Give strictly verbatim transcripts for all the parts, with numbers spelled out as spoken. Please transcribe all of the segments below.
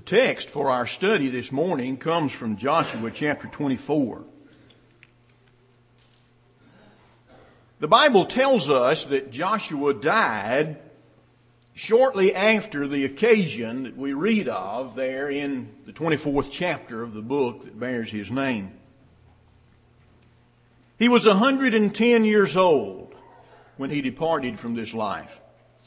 text for our study this morning comes from Joshua chapter twenty-four. The Bible tells us that Joshua died shortly after the occasion that we read of there in the twenty-fourth chapter of the book that bears his name. He was one hundred ten years old when he departed from this life.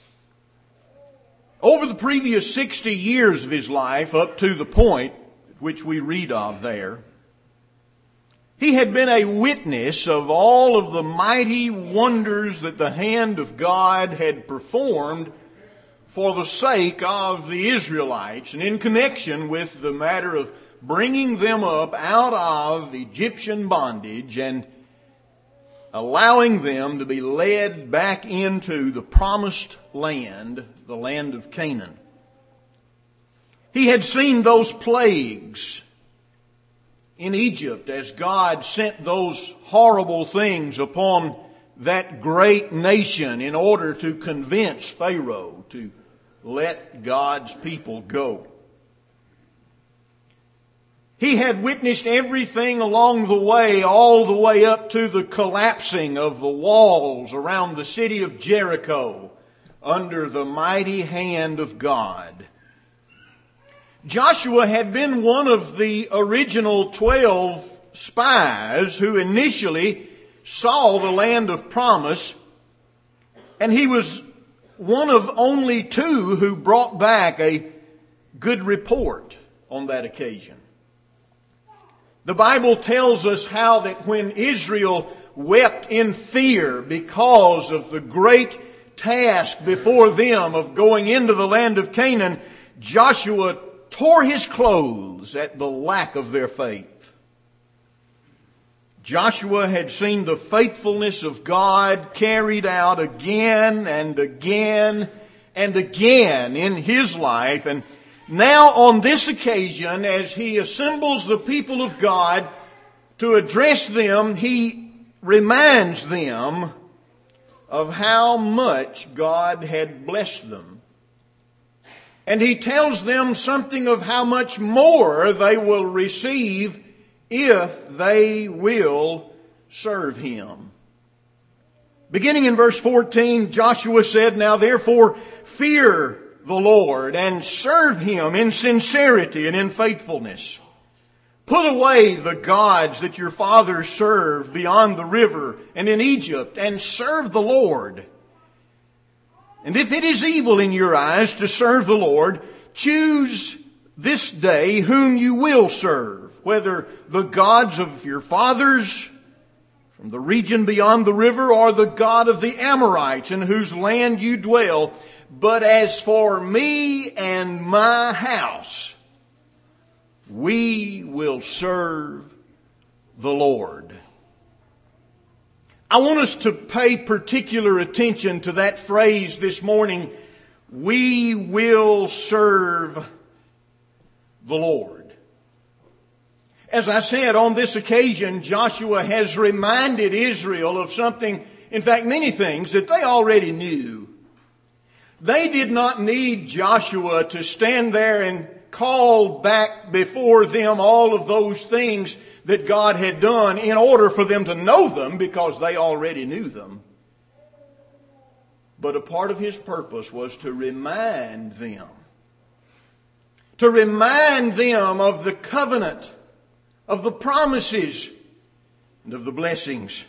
Over the previous sixty years of his life, up to the point which we read of there, he had been a witness of all of the mighty wonders that the hand of God had performed for the sake of the Israelites and in connection with the matter of bringing them up out of Egyptian bondage and allowing them to be led back into the promised land, the land of Canaan. He had seen those plagues in Egypt as God sent those horrible things upon that great nation in order to convince Pharaoh to let God's people go. He had witnessed everything along the way, all the way up to the collapsing of the walls around the city of Jericho under the mighty hand of God. Joshua had been one of the original twelve spies who initially saw the land of promise, and he was one of only two who brought back a good report on that occasion. The Bible tells us how that when Israel wept in fear because of the great task before them of going into the land of Canaan, Joshua tore his clothes at the lack of their faith. Joshua had seen the faithfulness of God carried out again and again and again in his life, and now on this occasion, as he assembles the people of God to address them, he reminds them of how much God had blessed them. And he tells them something of how much more they will receive if they will serve him. Beginning in verse fourteen, Joshua said, "Now therefore fear the Lord and serve him in sincerity and in faithfulness. Put away the gods that your fathers served beyond the river and in Egypt, and serve the Lord. And if it is evil in your eyes to serve the Lord, choose this day whom you will serve, whether the gods of your fathers from the region beyond the river, or the God of the Amorites in whose land you dwell. But as for me and my house, we will serve the Lord." I want us to pay particular attention to that phrase this morning, "we will serve the Lord." As I said, on this occasion, Joshua has reminded Israel of something, in fact many things, that they already knew. They did not need Joshua to stand there and call back before them all of those things that God had done in order for them to know them, because they already knew them. But a part of his purpose was to remind them. To remind them of the covenant, of the promises, and of the blessings.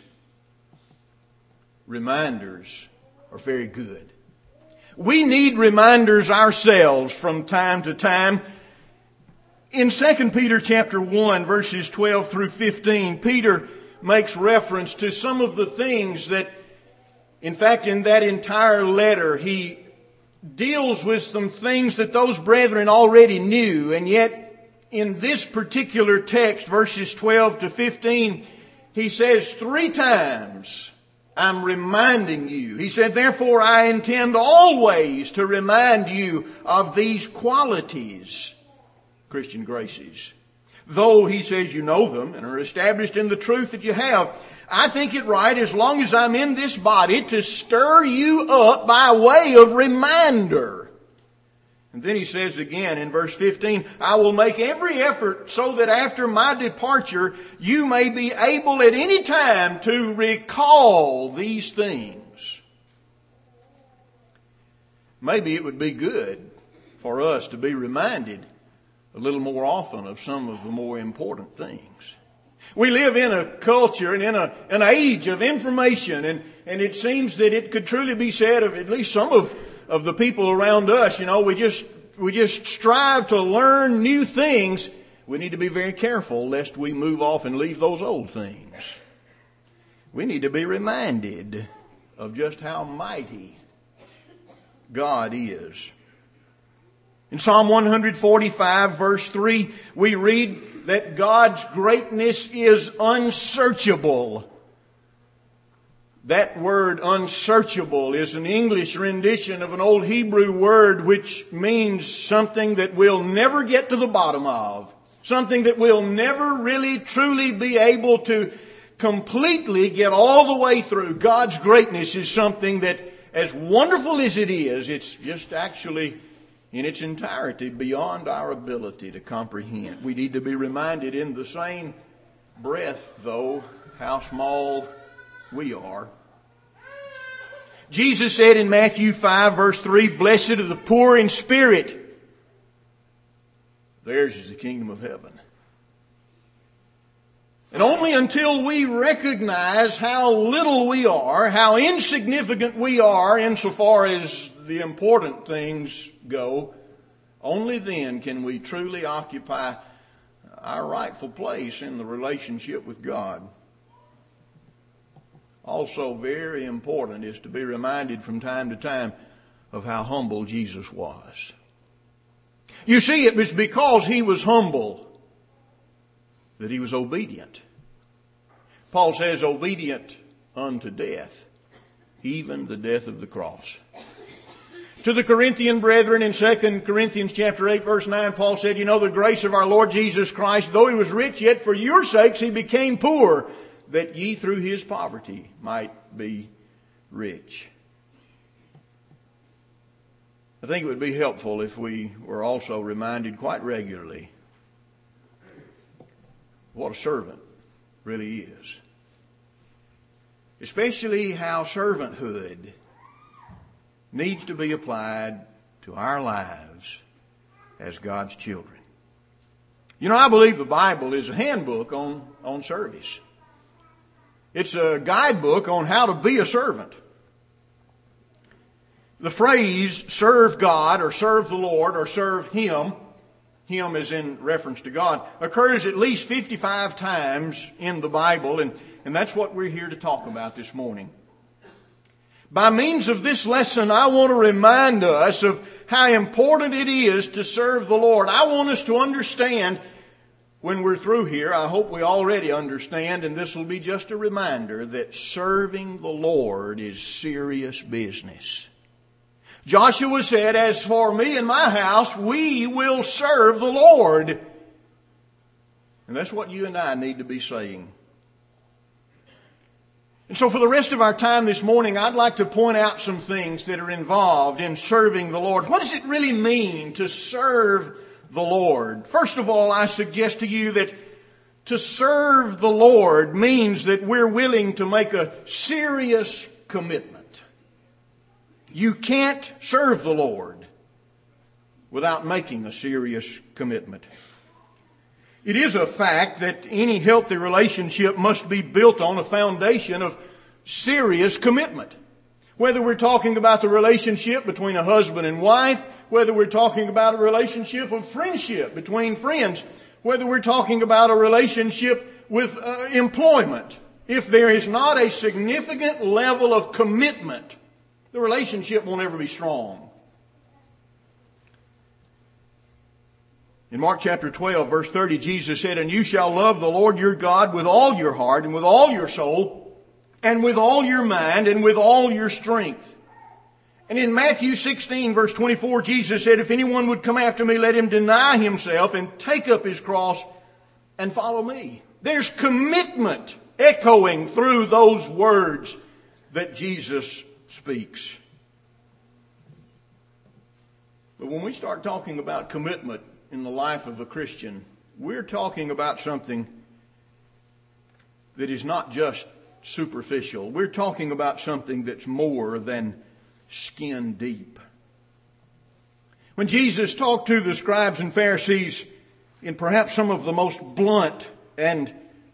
Reminders are very good. We need reminders ourselves from time to time. In Second Peter chapter one, verses twelve through fifteen, Peter makes reference to some of the things that, in fact, in that entire letter, he deals with some things that those brethren already knew. And yet, in this particular text, verses twelve to fifteen, he says three times, "I'm reminding you." He said, "Therefore I intend always to remind you of these qualities," Christian graces. "Though," he says, "you know them and are established in the truth that you have, I think it right, as long as I'm in this body, to stir you up by way of reminder, And then he says again in verse fifteen, I will make every effort so that after my departure you may be able at any time to recall these things. Maybe it would be good for us to be reminded a little more often of some of the more important things. We live in a culture and in a, an age of information, and, and it seems that it could truly be said of at least some of of the people around us, you know, we just, we just strive to learn new things. We need to be very careful lest we move off and leave those old things. We need to be reminded of just how mighty God is. In Psalm one forty-five verse three, we read that God's greatness is unsearchable. That word unsearchable is an English rendition of an old Hebrew word which means something that we'll never get to the bottom of. Something that we'll never really truly be able to completely get all the way through. God's greatness is something that, as wonderful as it is, it's just actually in its entirety beyond our ability to comprehend. We need to be reminded in the same breath, though, how small we are. Jesus said in Matthew five verse three, blessed are the poor in spirit. Theirs is the kingdom of heaven. And only until we recognize how little we are, how insignificant we are insofar as the important things go, only then can we truly occupy our rightful place in the relationship with God. Also very important is to be reminded from time to time of how humble Jesus was. You see, it was because he was humble that he was obedient. Paul says, obedient unto death, even the death of the cross. To the Corinthian brethren in Second Corinthians chapter eight verse nine, Paul said, you know the grace of our Lord Jesus Christ, though he was rich, yet for your sakes he became poor, that ye through his poverty might be rich. I think it would be helpful if we were also reminded quite regularly what a servant really is. Especially how servanthood needs to be applied to our lives as God's children. You know, I believe the Bible is a handbook on, on service. It's a guidebook on how to be a servant. The phrase serve God or serve the Lord or serve Him, Him is in reference to God, occurs at least fifty-five times in the Bible, and, and that's what we're here to talk about this morning. By means of this lesson, I want to remind us of how important it is to serve the Lord. I want us to understand when we're through here, I hope we already understand, and this will be just a reminder, that serving the Lord is serious business. Joshua said, as for me and my house, we will serve the Lord. And that's what you and I need to be saying. And so for the rest of our time this morning, I'd like to point out some things that are involved in serving the Lord. What does it really mean to serve the Lord? First of all, I suggest to you that to serve the Lord means that we're willing to make a serious commitment. You can't serve the Lord without making a serious commitment. It is a fact that any healthy relationship must be built on a foundation of serious commitment. Whether we're talking about the relationship between a husband and wife, whether we're talking about a relationship of friendship between friends, whether we're talking about a relationship with uh, employment, if there is not a significant level of commitment, the relationship will never be strong. In Mark chapter twelve, verse thirty, Jesus said, and you shall love the Lord your God with all your heart and with all your soul and with all your mind and with all your strength. And in Matthew sixteen, verse twenty-four, Jesus said, if anyone would come after me, let him deny himself and take up his cross and follow me. There's commitment echoing through those words that Jesus speaks. But when we start talking about commitment in the life of a Christian, we're talking about something that is not just superficial. We're talking about something that's more than skin deep. When Jesus talked to the scribes and Pharisees in perhaps some of the most blunt and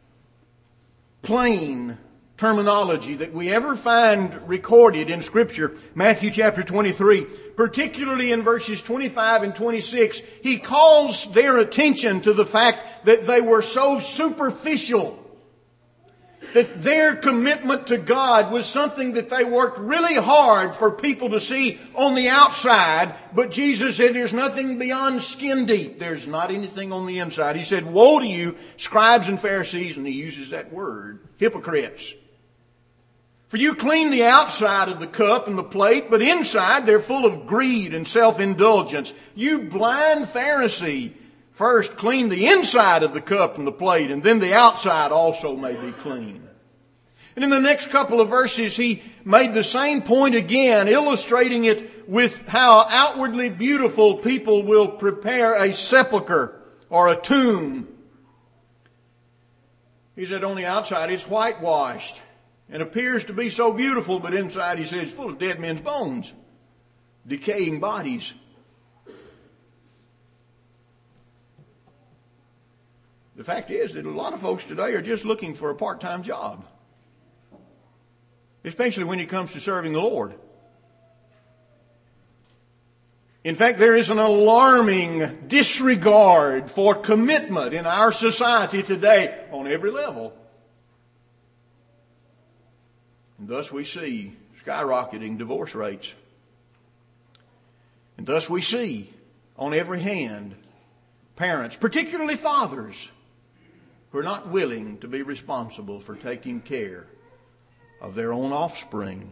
plain terminology that we ever find recorded in Scripture, Matthew chapter twenty-three, particularly in verses twenty-five and twenty-six, He calls their attention to the fact that they were so superficial, that their commitment to God was something that they worked really hard for people to see on the outside. But Jesus said there's nothing beyond skin deep. There's not anything on the inside. He said, woe to you, scribes and Pharisees, and He uses that word, hypocrites. For you clean the outside of the cup and the plate, but inside they're full of greed and self-indulgence. You blind Pharisee, first clean the inside of the cup and the plate, and then the outside also may be clean. And in the next couple of verses, he made the same point again, illustrating it with how outwardly beautiful people will prepare a sepulcher or a tomb. He said on the outside it's whitewashed and appears to be so beautiful, but inside, he says, it's full of dead men's bones, decaying bodies. The fact is that a lot of folks today are just looking for a part-time job, especially when it comes to serving the Lord. In fact, there is an alarming disregard for commitment in our society today on every level. And thus we see skyrocketing divorce rates. And thus we see on every hand parents, particularly fathers, who are not willing to be responsible for taking care of their own offspring.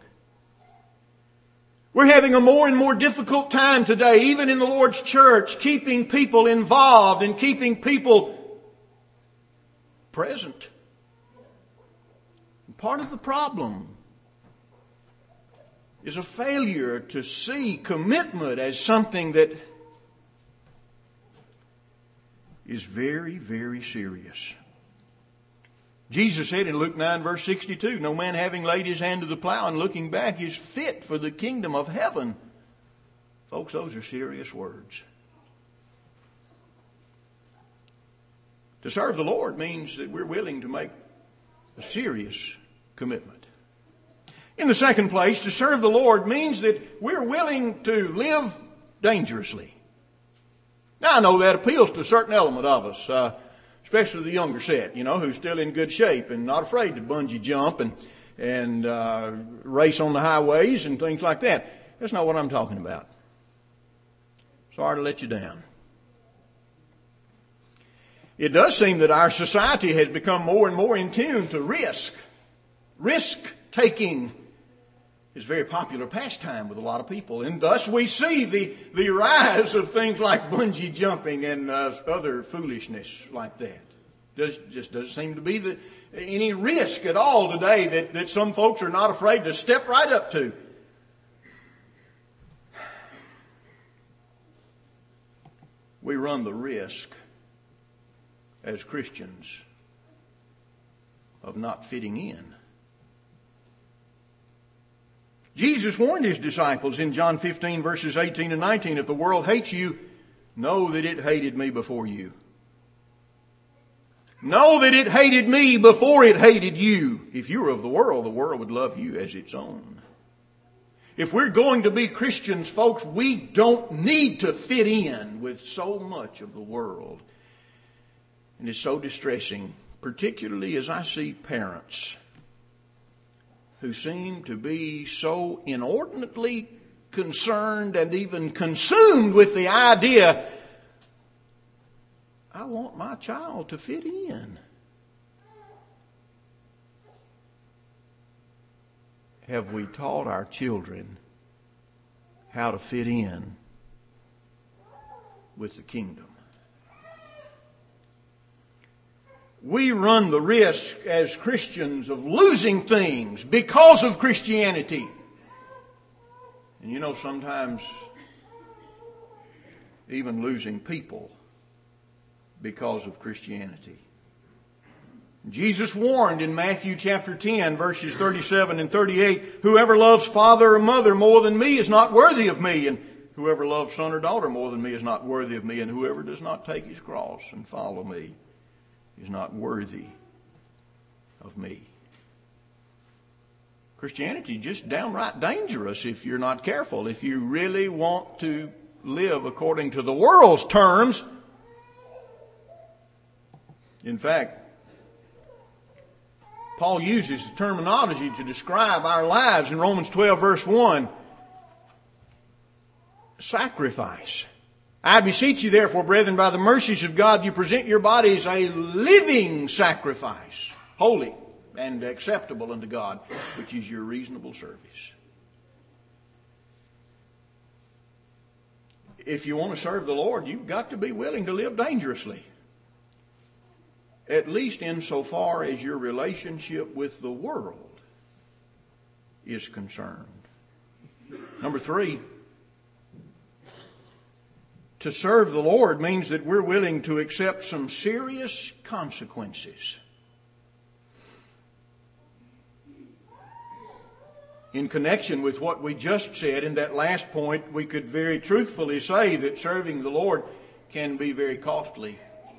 We're having a more and more difficult time today, even in the Lord's church, keeping people involved and keeping people present. And part of the problem is a failure to see commitment as something that is very, very serious. Jesus said in Luke nine verse sixty-two, no man having laid his hand to the plow and looking back is fit for the kingdom of heaven. Folks, those are serious words. To serve the Lord means that we're willing to make a serious commitment. In the second place, to serve the Lord means that we're willing to live dangerously. Now, I know that appeals to a certain element of us, uh, especially the younger set, you know, who's still in good shape and not afraid to bungee jump and, and uh, race on the highways and things like that. That's not what I'm talking about. Sorry to let you down. It does seem that our society has become more and more in tune to risk. Risk-taking is a very popular pastime with a lot of people. And thus we see the, the rise of things like bungee jumping and uh, other foolishness like that. Does, just doesn't seem to be the, any risk at all today that, that some folks are not afraid to step right up to. We run the risk as Christians of not fitting in. Jesus warned His disciples in John fifteen verses eighteen and nineteen, if the world hates you, know that it hated me before you. Know that it hated me before it hated you. If you were of the world, the world would love you as its own. If we're going to be Christians, folks, we don't need to fit in with so much of the world. And it's so distressing, particularly as I see parents who seem to be so inordinately concerned and even consumed with the idea, I want my child to fit in. Have we taught our children how to fit in with the kingdom? We run the risk as Christians of losing things because of Christianity. And you know, sometimes even losing people because of Christianity. Jesus warned in Matthew chapter ten, verses thirty-seven and thirty-eight, whoever loves father or mother more than me is not worthy of me, and whoever loves son or daughter more than me is not worthy of me, and whoever does not take his cross and follow me is not worthy of me. Christianity is just downright dangerous if you're not careful. If you really want to live according to the world's terms. In fact, Paul uses the terminology to describe our lives in Romans twelve verse one. Sacrifice. I beseech you therefore, brethren, by the mercies of God, you present your bodies a living sacrifice, holy and acceptable unto God, which is your reasonable service. If you want to serve the Lord, you've got to be willing to live dangerously. At least insofar as your relationship with the world is concerned. Number three, to serve the Lord means that we're willing to accept some serious consequences. In connection with what we just said in that last point, we could very truthfully say that serving the Lord can be very costly.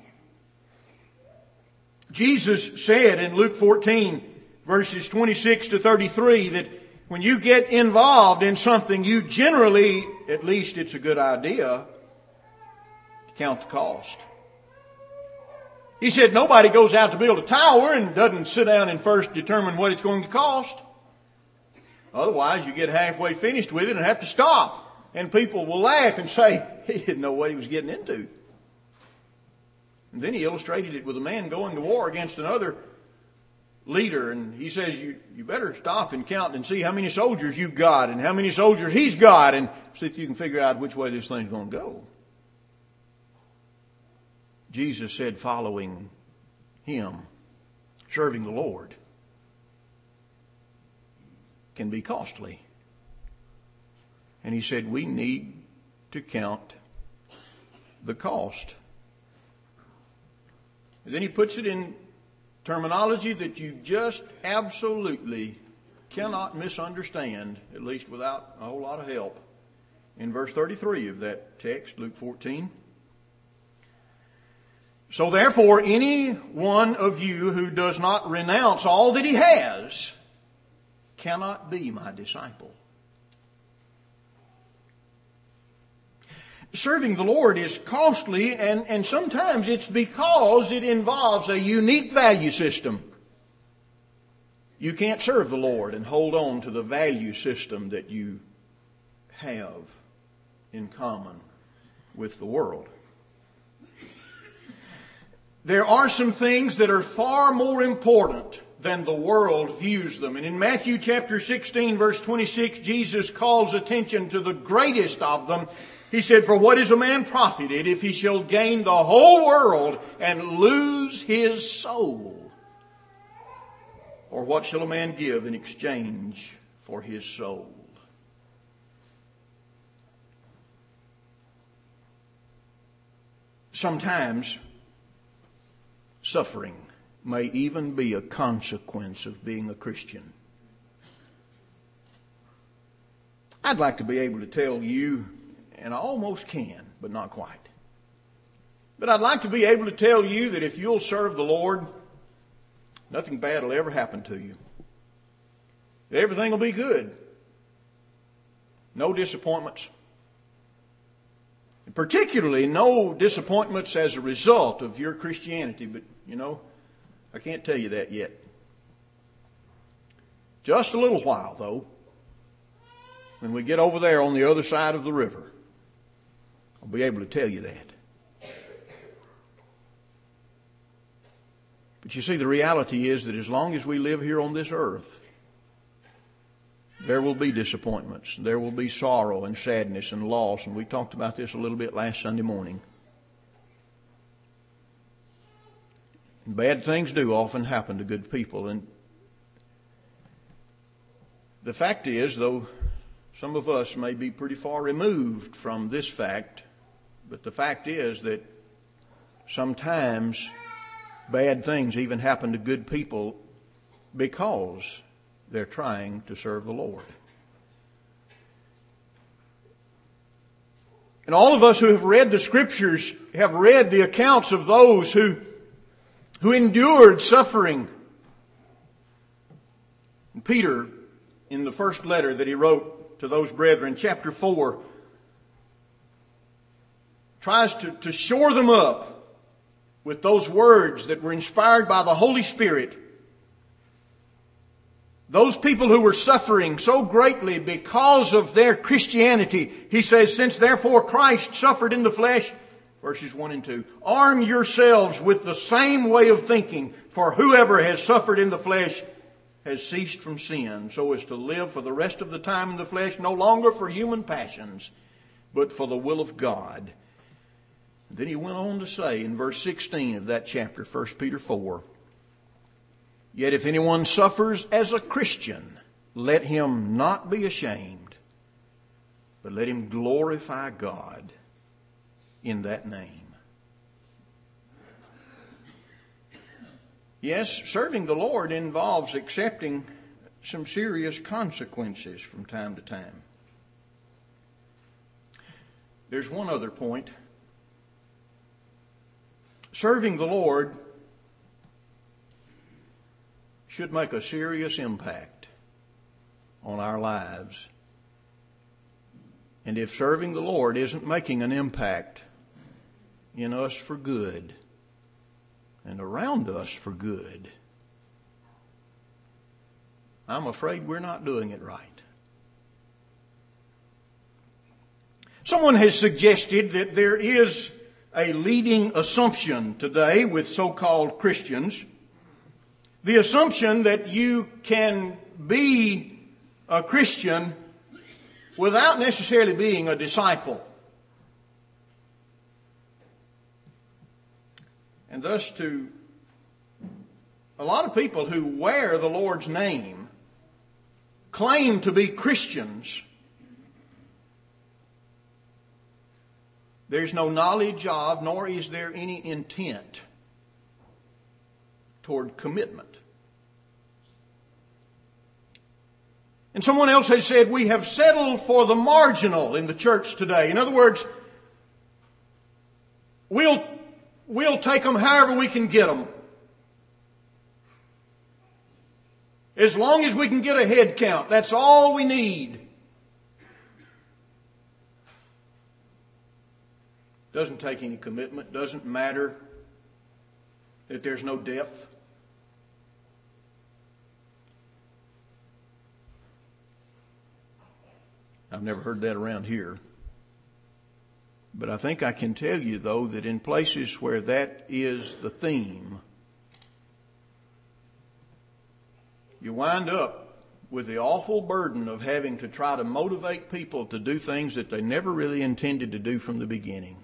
Jesus said in Luke fourteen, verses twenty-six to thirty-three, that when you get involved in something, you generally, at least it's a good idea, count the cost. He said nobody goes out to build a tower and doesn't sit down and first determine what it's going to cost. Otherwise, you get halfway finished with it and have to stop. And people will laugh and say, he didn't know what he was getting into. And then he illustrated it with a man going to war against another leader. And he says, you, you better stop and count and see how many soldiers you've got and how many soldiers he's got, and see if you can figure out which way this thing's going to go. Jesus said following him, serving the Lord, can be costly. And he said we need to count the cost. And then he puts it in terminology that you just absolutely cannot misunderstand, at least without a whole lot of help. In verse thirty-three of that text, Luke fourteen. So therefore, any one of you who does not renounce all that he has cannot be my disciple. Serving the Lord is costly, and, and sometimes it's because it involves a unique value system. You can't serve the Lord and hold on to the value system that you have in common with the world. There are some things that are far more important than the world views them. And in Matthew chapter sixteen, verse twenty-six, Jesus calls attention to the greatest of them. He said, for what is a man profited if he shall gain the whole world and lose his soul? Or what shall a man give in exchange for his soul? Sometimes suffering may even be a consequence of being a Christian. I'd like to be able to tell you, and I almost can, but not quite. But I'd like to be able to tell you that if you'll serve the Lord, nothing bad will ever happen to you. Everything will be good. No disappointments. And particularly no disappointments as a result of your Christianity. But, you know, I can't tell you that yet. Just a little while, though. When we get over there on the other side of the river, I'll be able to tell you that. But you see, the reality is that as long as we live here on this earth, there will be disappointments. There will be sorrow and sadness and loss. And we talked about this a little bit last Sunday morning. And bad things do often happen to good people. And the fact is, though some of us may be pretty far removed from this fact, But the fact is that sometimes bad things even happen to good people because they're trying to serve the Lord. And all of us who have read the Scriptures have read the accounts of those who, who endured suffering. And Peter, in the first letter that he wrote to those brethren, chapter four, tries to, to shore them up with those words that were inspired by the Holy Spirit. Those people who were suffering so greatly because of their Christianity, he says, since therefore Christ suffered in the flesh, verses one and two, arm yourselves with the same way of thinking, for whoever has suffered in the flesh has ceased from sin, so as to live for the rest of the time in the flesh, no longer for human passions, but for the will of God. And then he went on to say in verse sixteen of that chapter, First Peter four, yet if anyone suffers as a Christian, let him not be ashamed, but let him glorify God in that name. Yes, serving the Lord involves accepting some serious consequences from time to time. There's one other point. Serving the Lord should make a serious impact on our lives. And if serving the Lord isn't making an impact in us for good and around us for good, I'm afraid we're not doing it right. Someone has suggested that there is a leading assumption today with so-called Christians. The assumption that you can be a Christian without necessarily being a disciple. And thus to a lot of people who wear the Lord's name, claim to be Christians, there's no knowledge of, nor is there any intent toward commitment. And someone else has said, we have settled for the marginal in the church today. In other words, we'll, we'll take them however we can get them. As long as we can get a head count, that's all we need. Doesn't take any commitment, doesn't matter that there's no depth. I've never heard that around here. But I think I can tell you, though, that in places where that is the theme, you wind up with the awful burden of having to try to motivate people to do things that they never really intended to do from the beginning.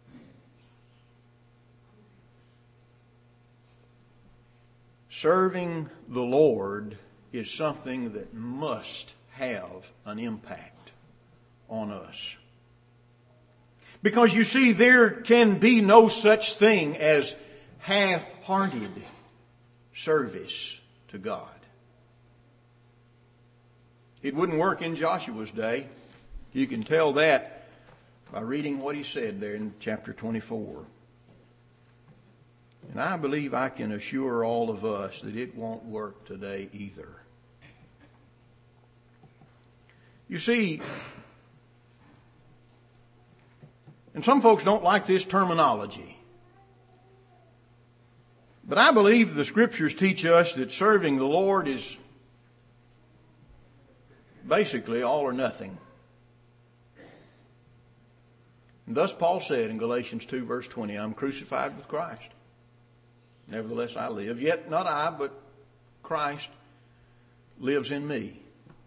Serving the Lord is something that must have an impact on us. Because you see, there can be no such thing as half-hearted service to God. It wouldn't work in Joshua's day. You can tell that by reading what he said there in chapter twenty-four. And I believe I can assure all of us that it won't work today either. You see, and some folks don't like this terminology, but I believe the Scriptures teach us that serving the Lord is basically all or nothing. And thus Paul said in Galatians two verse twenty, I'm crucified with Christ. Nevertheless I live, yet not I, but Christ lives in me.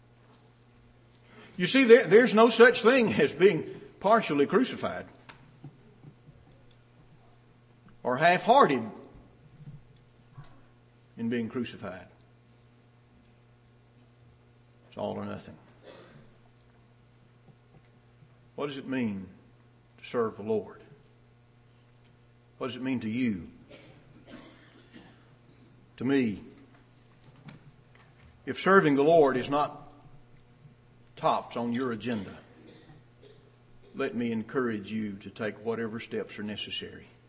You see, there, there's no such thing as being partially crucified or half-hearted in being crucified. It's all or nothing. What does it mean to serve the Lord? What does it mean to you? To me, if serving the Lord is not tops on your agenda, let me encourage you to take whatever steps are necessary